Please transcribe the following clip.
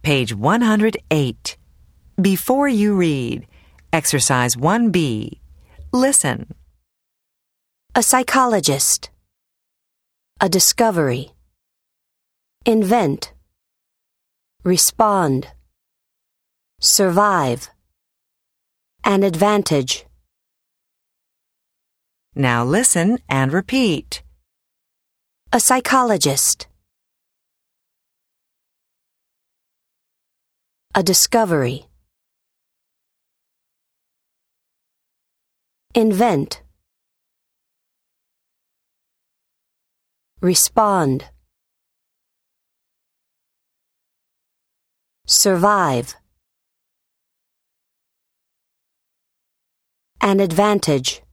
Page 108. Before you read, Exercise 1B. Listen. A psychologist. A discovery. Invent. Respond. Survive. An advantage. Now listen and repeat. A psychologist. A discovery. Invent. Respond. Survive. An advantage.